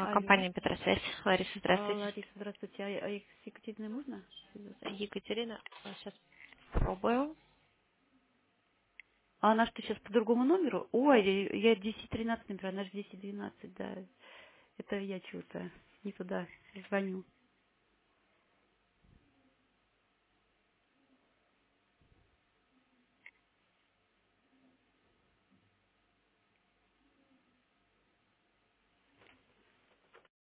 Алло. Компания Петросвязь. Лариса, здравствуйте. Лариса, здравствуйте. А с Екатериной можно связаться? Екатерина, сейчас пробую. А она что, сейчас по другому номеру? Ой, я 1013 набираю, она же 1012, да. Это я чего-то не туда звоню.